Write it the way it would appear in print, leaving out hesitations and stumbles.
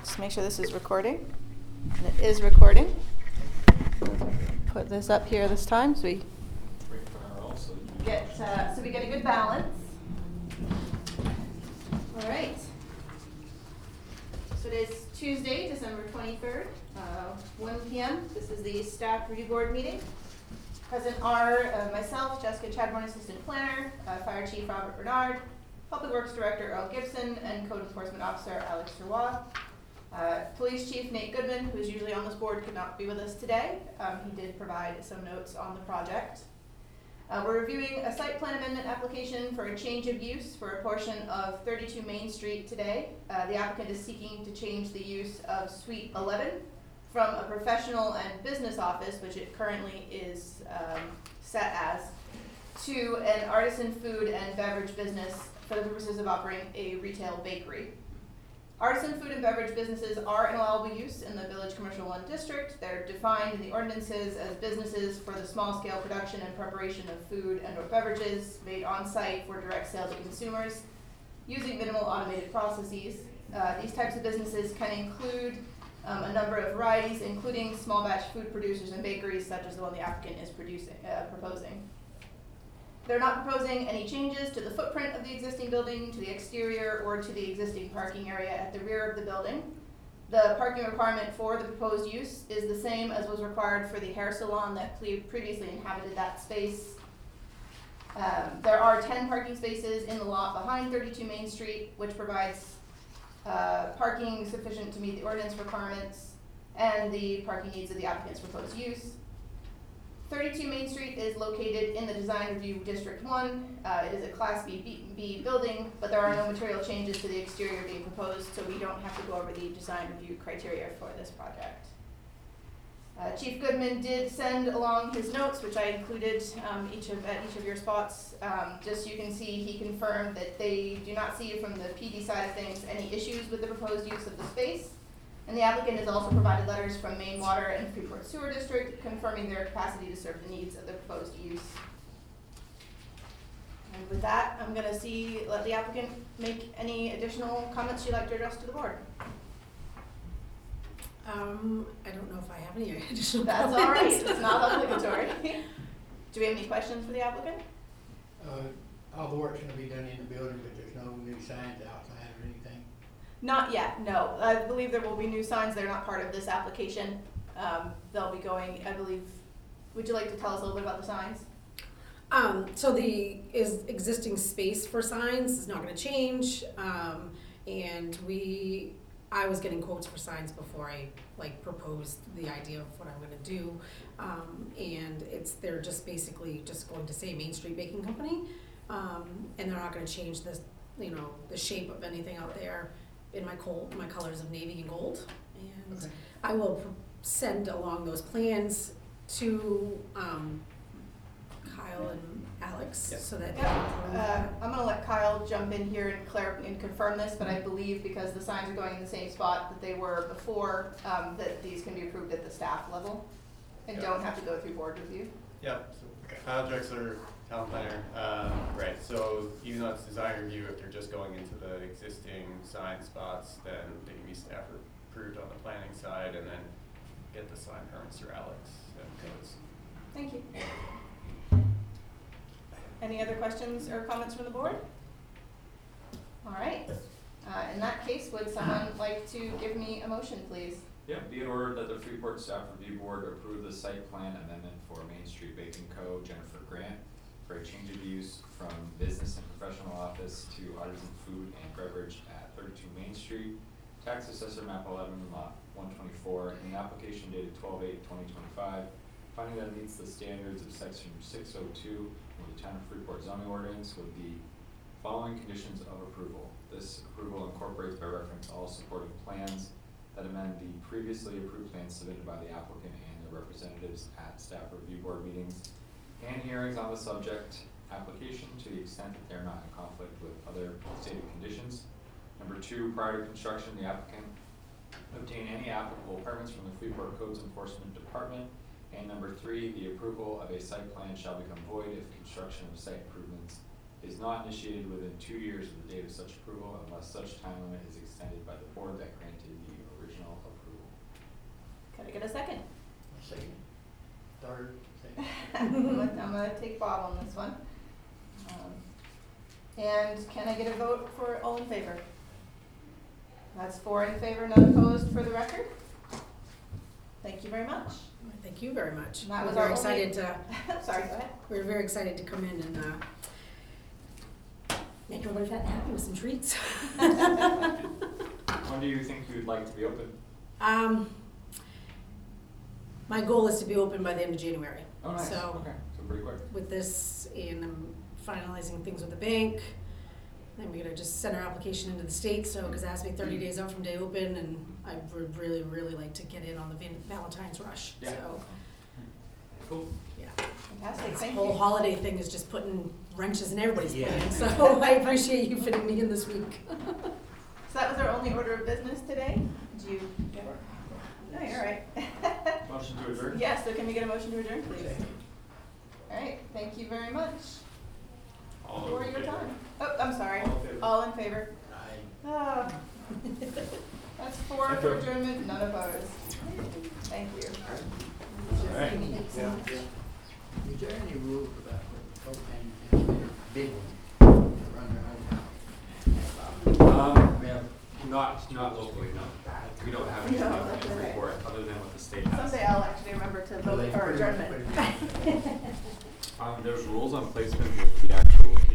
Just make sure this is recording. And it is recording. Put this up here this time so we get a good balance. All right. So it is Tuesday, December 23rd, 1 p.m. This is the staff review board meeting. Present are myself, Jessica Chadbourne, assistant planner, fire chief Robert Bernard, public works director Earl Gibson, and code enforcement officer Alex Roy. Police Chief Nate Goodman, who is usually on this board, could not be with us today. He did provide some notes on the project. We're reviewing a site plan amendment application for a change of use for a portion of 32 Main Street today. The applicant is seeking to change the use of Suite 11 from a professional and business office, which it currently is set as, to an artisan food and beverage business for the purposes of operating a retail bakery. Artisan food and beverage businesses are an allowable use in the Village Commercial 1 district. They're defined in the ordinances as businesses for the small-scale production and preparation of food and or beverages made on-site for direct sale to consumers using minimal automated processes. These types of businesses can include a number of varieties, including small batch food producers and bakeries, such as the one the applicant is proposing. They're not proposing any changes to the footprint of the existing building, to the exterior, or to the existing parking area at the rear of the building. The parking requirement for the proposed use is the same as was required for the hair salon that previously inhabited that space. There are 10 parking spaces in the lot behind 32 Main Street, which provides parking sufficient to meet the ordinance requirements and the parking needs of the applicant's proposed use. 32 Main Street is located in the Design Review District 1. It is a Class B building, but there are no material changes to the exterior being proposed, so we don't have to go over the design review criteria for this project. Chief Goodman did send along his notes, which I included at each of your spots. Just so you can see, he confirmed that they do not see from the PD side of things any issues with the proposed use of the space. And the applicant has also provided letters from Maine Water and Freeport Sewer District confirming their capacity to serve the needs of the proposed use. And with that, I'm going to let the applicant make any additional comments you'd like to address to the board. I don't know if I have any additional That's comments. all right. It's not obligatory. Do we have any questions for the applicant? All the work's going to be done in the building, but there's no new signs outside or anything? Not yet, no. I believe there will be new signs. They're not part of this application. They'll be going, I believe, would you like to tell us a little bit about the signs? So the existing space for signs is not going to change, and I was getting quotes for signs before I proposed the idea of what I'm going to do, and they're just basically just going to say Main Street Baking Company, and they're not going to change the shape of anything out there in my colors of navy and gold, and okay. I will send along those plans to Kyle and Alex, yep. So that I'm going to let Kyle jump in here and confirm this, but I believe because the signs are going in the same spot that they were before, that these can be approved at the staff level and yep. Don't have to go through board review. Yep. So Kyle Drexler, town planner. Right. So even though it's design review, if they're just going into the existing sign spots, then they can be staff approved on the planning side, and then get the sign permits through Alex and codes. Thank you. Any other questions or comments from the board? All right. In that case, would someone like to give me a motion, please? Yeah, be in order that the Freeport Staff Review Board approve the site plan amendment for Main Street Baking Co. Jennifer Grant for a change of use from business and professional office to artisan food and beverage at 32 Main Street, tax assessor map 11, lot 124, in the application dated 12/8/2025, finding that it meets the standards of section 602 of the Town of Freeport zoning ordinance with the following conditions of approval. This approval incorporates by reference all supporting plans that amend the previously approved plans submitted by the applicant and their representatives at staff review board meetings and hearings on the subject application to the extent that they're not in conflict with other stated conditions. Number 2, prior to construction, the applicant obtain any applicable permits from the Freeport Codes Enforcement Department. And number 3, the approval of a site plan shall become void if construction of site improvements is not initiated within 2 years of the date of such approval unless such time limit is extended by the board that granted the I'm gonna take Bob on this one. And can I get a vote for all in favor? That's 4 in favor, none opposed for the record. Thank you very much. Thank you very much. And that We're was very our only- excited to, Sorry, go ahead. we're very excited to come in and, make everybody fat and happy with some treats. When do you think you'd like to be open? My goal is to be open by the end of January. Oh, nice, So okay, so pretty quick. with this, and I'm finalizing things with the bank, then we're gonna just send our application into the state, so, cause it has to be 30 days out from day open, and I would really, really like to get in on the Valentine's rush, Yeah. so, Cool. yeah. Fantastic, This thank whole you. holiday thing is just putting wrenches in everybody's Yeah. plans, so I appreciate you fitting me in this week. So that was our only order of business today. Do you? No, you're all right. Motion to adjourn? Yes, so can we get a motion to adjourn, please? All right, thank you very much All for in your favor? time. Oh, I'm sorry. All in favor? All in favor? I, Oh. That's 4 Thank for you. adjournment, none opposed. Thank you. All right. is there any rules about propane and big ones run their own house? Not locally, no. We don't have anything No, that's in okay. Freeport other than what the state has. Someday I'll actually remember to vote for adjournment. There's rules on placement with the actual